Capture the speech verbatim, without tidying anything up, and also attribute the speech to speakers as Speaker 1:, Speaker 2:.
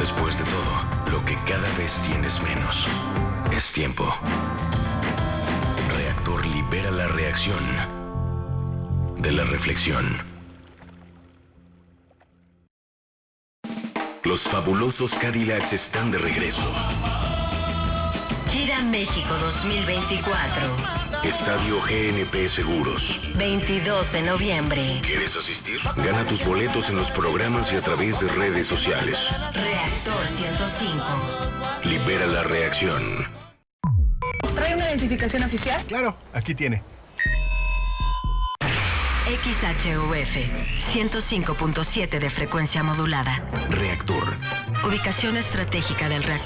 Speaker 1: Después de todo, lo que cada vez tienes menos es tiempo. Reactor libera la reacción de la reflexión. Los fabulosos Cadillacs están de regreso.
Speaker 2: Gira México dos mil veinticuatro.
Speaker 1: Estadio G N P Seguros.
Speaker 2: veintidós de noviembre.
Speaker 1: ¿Quieres asistir? Gana tus boletos en los programas y a través de redes sociales.
Speaker 2: Reactor ciento cinco.
Speaker 1: Libera la reacción.
Speaker 3: ¿Trae una identificación oficial?
Speaker 4: Claro, aquí tiene.
Speaker 2: X H U F ciento cinco punto siete de frecuencia modulada.
Speaker 1: Reactor.
Speaker 2: Ubicación estratégica del reactor.